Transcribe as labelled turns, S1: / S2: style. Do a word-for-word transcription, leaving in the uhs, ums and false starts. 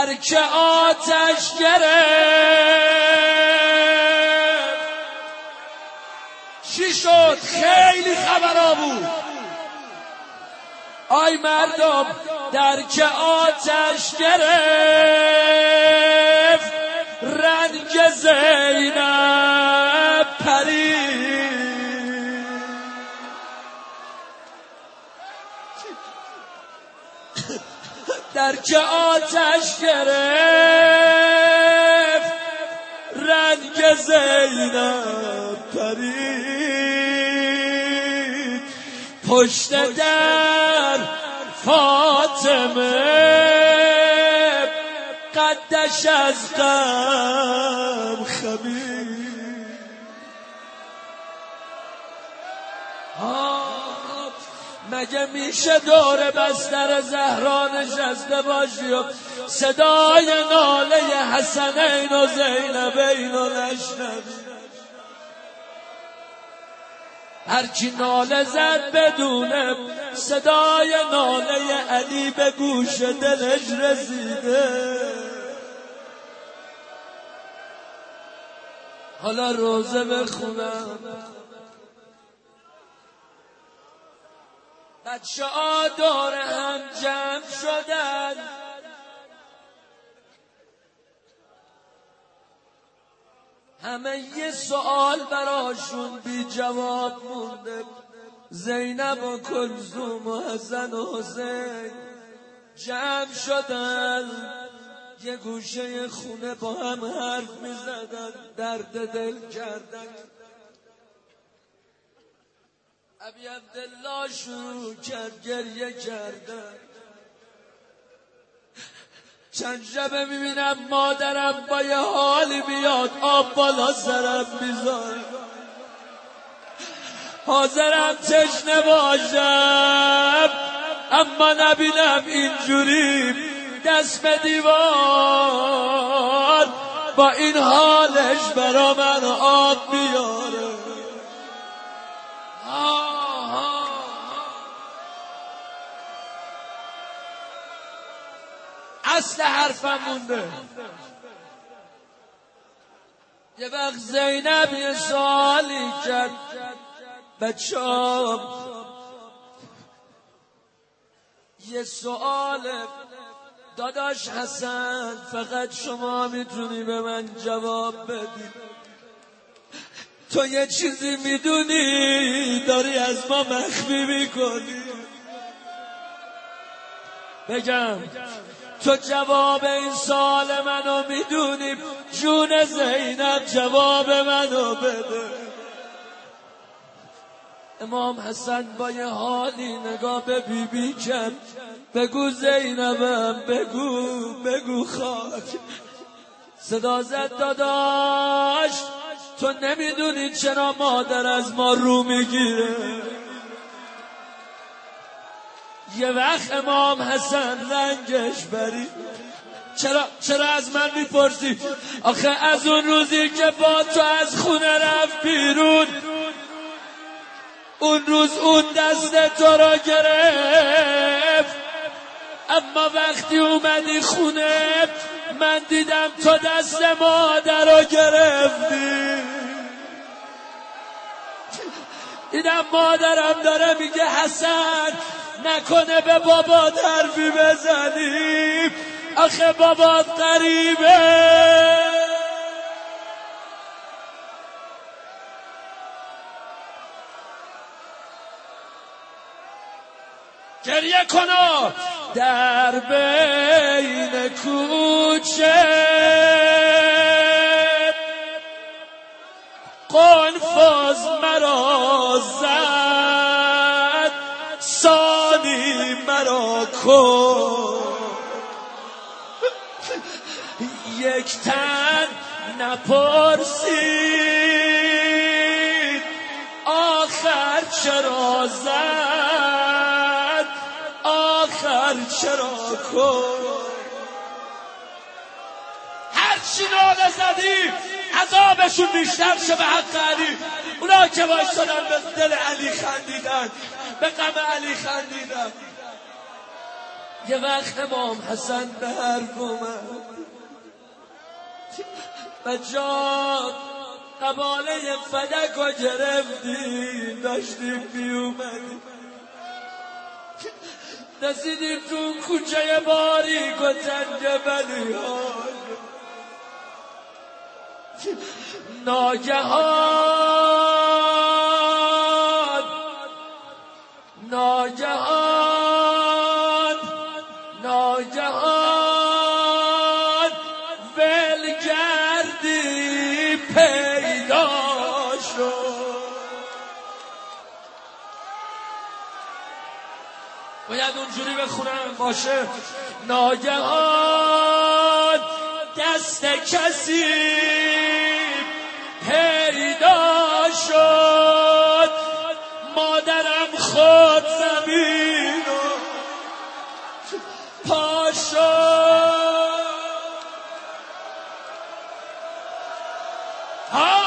S1: درک آتش گرفت. چی شد؟ خیلی خبرها بود. آی مردم درک آتش گرفت، رنگ زینب پرید. درک آتش گرفت، رنگ زینب پرید. پشت در فاطمه قدش از غم خمید. مگه میشه دور بستر زهرا نشسته باشی و صدای ناله حسنین و زینبین و نشنوی؟ هرچی ناله زد بدونه صدای ناله علی به گوش دلش رسیده. حالا روزه بخونم. بچه ها دور هم جمع شدن، همه یه سوال براشون بی جواب مونده. زینب و کلثوم و حسن و حسین جمع شدن، یه گوشه خونه با هم حرف می زدن، درد دل کردن. ابی عبدالله شروع کرد گریه کردن. چند شبه میبینم مادرم با یه حالی بیاد آب بالا سرم میذاره، حاضرم تشنه باشم اما نبینم اینجوری دست به دیوار با این حالش برا من آب بیاره. اصل حرفم مونده. یه وقت زینب یه سوالی کرد، بچه‌ها یه سوال داداش حسن فقط شما میتونی به من جواب بدی. تو یه چیزی میدونی داری از ما مخفی میکنی. بگم تو جواب این سوال منو میدونی، جون زینب جواب منو بده. امام حسن با یه حالی نگاه به بی بی کرد، بگو زینبم، بگو بگو خاک. صدا زد داداش تو نمیدونی چرا مادر از ما رو میگیره. یه وقت امام حسن رنگش برید. چرا چرا از من میپرسی؟ آخه از اون روزی که با تو از خونه رفت بیرون، اون روز اون دست تو را گرفت، اما وقتی اومدی خونه من دیدم تو دست مادر را گرفتی. دیدم مادرم داره میگه حسن نکنه به بابا حرفی بزنی، آخه بابا غریبه. گریه کنو در بین کوچه قنفذ مرا زد، ثانی مرا کن. یک تن نپرسید آخر چرا زد، آخر چرا کن. هر چی ناله زدی عذابشون بیشتر شه به حق علی. اونا که وایسادن به دل علی خندیدن، به غم علی خندیدن. یه وقت امام حسن به حرف اومد و جاد قباله فدک رو گرفتیم داشتیم می اومدیم رسیدیم تو کوچه باریک و تنگ بلیان ناگهان ناگهان ناگهان ولگردی پیدا شد. باید اونجوری بخونم باشه. ناگهان دست کسی پیدا شد مادرم خود زمین و پا شد.